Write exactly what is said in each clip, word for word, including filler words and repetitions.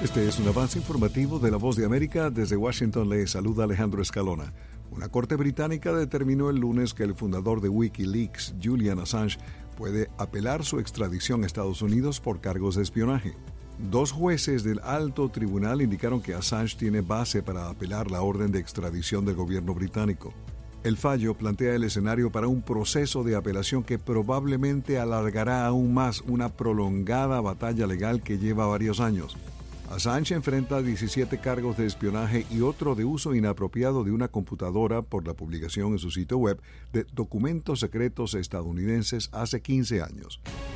Este es un avance informativo de La Voz de América. Desde Washington le saluda Alejandro Escalona. Una corte británica determinó el lunes que el fundador de Wikileaks, Julian Assange, puede apelar su extradición a Estados Unidos por cargos de espionaje. Dos jueces del alto tribunal indicaron que Assange tiene base para apelar la orden de extradición del gobierno británico. El fallo plantea el escenario para un proceso de apelación que probablemente alargará aún más una prolongada batalla legal que lleva varios años. Assange enfrenta diecisiete cargos de espionaje y otro de uso inapropiado de una computadora por la publicación en su sitio web de documentos secretos estadounidenses hace quince años.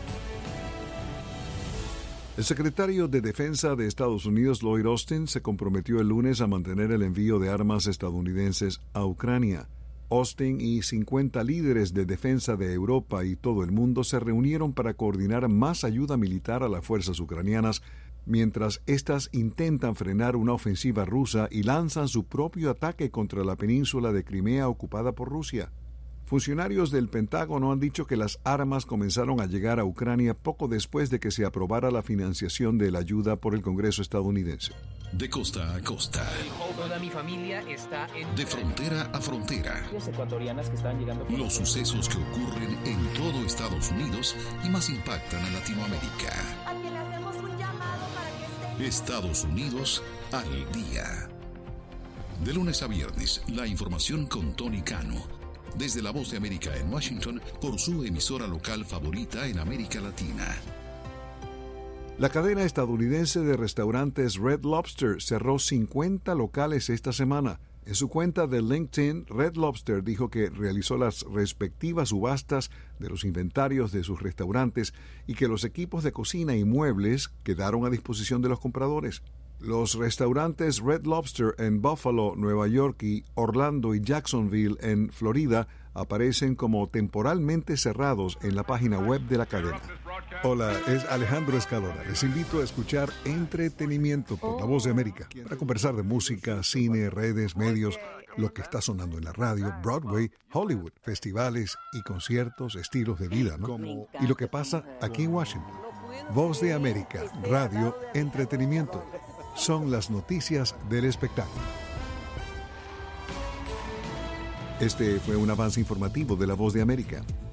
El secretario de Defensa de Estados Unidos, Lloyd Austin, se comprometió el lunes a mantener el envío de armas estadounidenses a Ucrania. Austin y cincuenta líderes de defensa de Europa y todo el mundo se reunieron para coordinar más ayuda militar a las fuerzas ucranianas mientras éstas intentan frenar una ofensiva rusa y lanzan su propio ataque contra la península de Crimea ocupada por Rusia. Funcionarios del Pentágono han dicho que las armas comenzaron a llegar a Ucrania poco después de que se aprobara la financiación de la ayuda por el Congreso estadounidense. De costa a costa. Toda mi familia está en... De frontera a frontera. Los ecuatorianas que están llegando... Los sucesos que ocurren en todo Estados Unidos y más impactan a Latinoamérica. A quien le hacemos un llamado para que esté... Estados Unidos al día. De lunes a viernes, la información con Tony Cano. Desde La Voz de América en Washington, por su emisora local favorita en América Latina. La cadena estadounidense de restaurantes Red Lobster cerró cincuenta locales esta semana. En su cuenta de LinkedIn, Red Lobster dijo que realizó las respectivas subastas de los inventarios de sus restaurantes y que los equipos de cocina y muebles quedaron a disposición de los compradores. Los restaurantes Red Lobster en Buffalo, Nueva York y Orlando y Jacksonville en Florida aparecen como temporalmente cerrados en la página web de la cadena. Hola, es Alejandro Escalona. Les invito a escuchar Entretenimiento por La Voz de América para conversar de música, cine, redes, medios, lo que está sonando en la radio, Broadway, Hollywood, festivales y conciertos, estilos de vida, ¿no? Como, y lo que pasa aquí en Washington. Voz de América, radio, entretenimiento. Son las noticias del espectáculo. Este fue un avance informativo de La Voz de América.